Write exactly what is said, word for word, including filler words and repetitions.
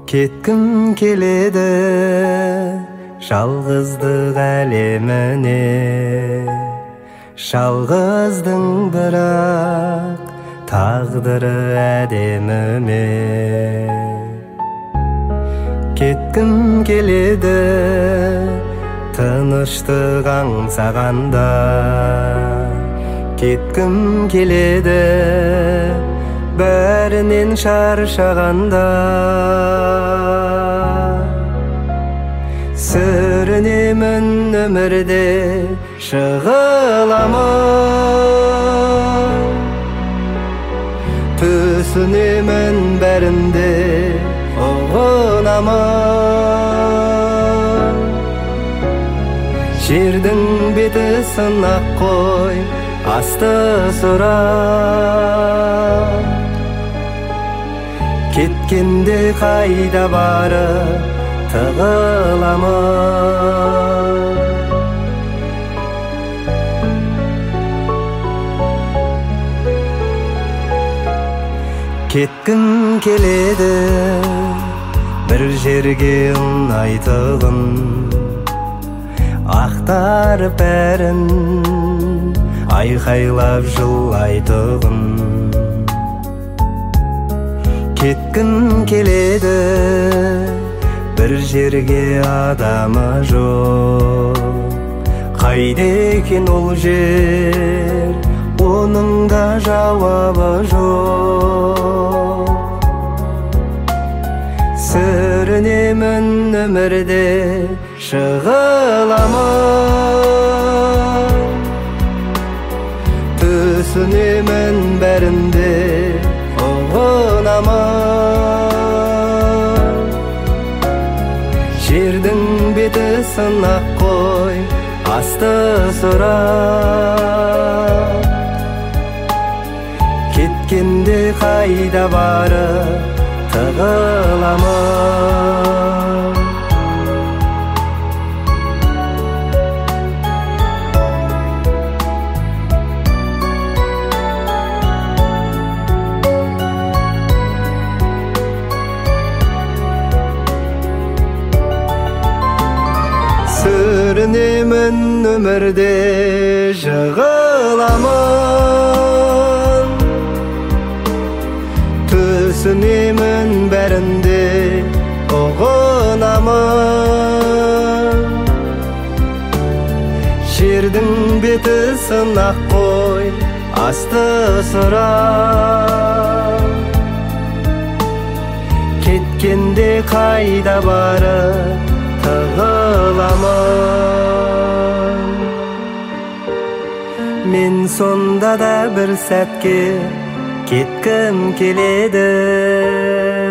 Кетким келеді жалғыздық әлеміне, жалғыздың бірақ тағдыры әдеміме. Кеткім келеді тыныштық аңсағанда, кеткім келеді бәрінен шаршағанда. Сүрінемін өмірде шығыламын, түсінемін бәрінде ұғынамын. Жердің беті сынақ қой, асты сұрақ. Кеткенде қайда барып тығыламын. Кеткім келеді бір жерге ұнайтығын, ақтарып бәрін айқайлап жылайтығын. Кеткім келеді бір жерге адамы жоқ, қайда екен ол жер, оның да жауабы жоқ. Сүрінемін өмірде шығыламын, түсінемін бәрінде ұғынамын. Жердің беті сынақ қой, асты сұрақ. Кеткенде қайда барып тығыламын. Сүрінемін өмірде жығыламын, түсінемін бәрінде ұғынамын. Жердің беті сынақ қой, асты сұрақ. Кеткенде қайда барып тығыламын. Мен сонда да бір сәтке кеткім келеді.